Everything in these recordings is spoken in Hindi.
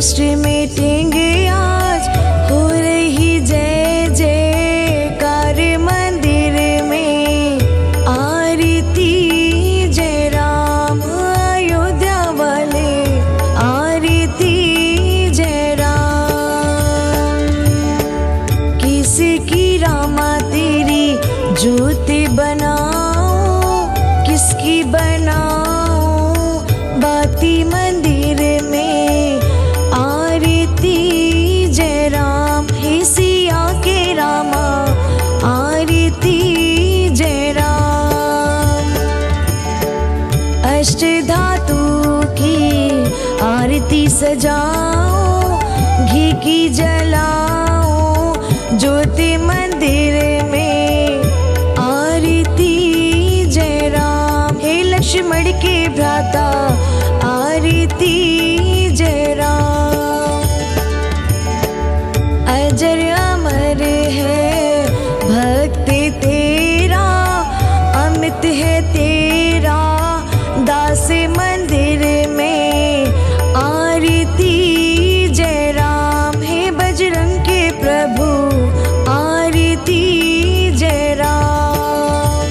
कष्ट मिटेंगे आज, हो रही जय जयकार मंदिर में। आरती जय राम अयोध्या वाले, आरती जय राम। किसकी रामा तेरी ज्योति बनाओ, किसकी बनाओ बाती मंदिर में। आरती जय राम हे सिया के रामा, आरती जय राम। अष्ट धातु की आरती सजाओ, घी की जलाओ ज्योति मंदिर में। आरती जय राम हे लक्ष्मण के भ्राता, आरती जय राम। अजर अमर है भक्त तेरा, अमित है तेरा दास मंदिर में। आरती जय राम हे बजरंग के प्रभु, आरती जय राम।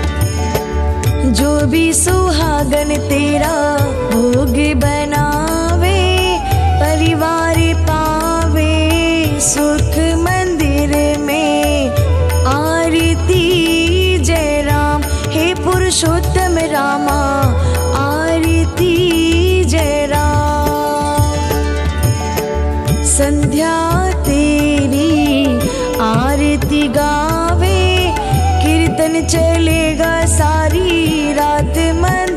जो भी सुहागन तेरा भोग बनावे, परिवार पावे सुख मंदिर में। आरती जय राम हे पुरुषोत्तम रामा, आरती जय राम। संध्या तेरी आरती गावे, कीर्तन चलेगा सारी रात मन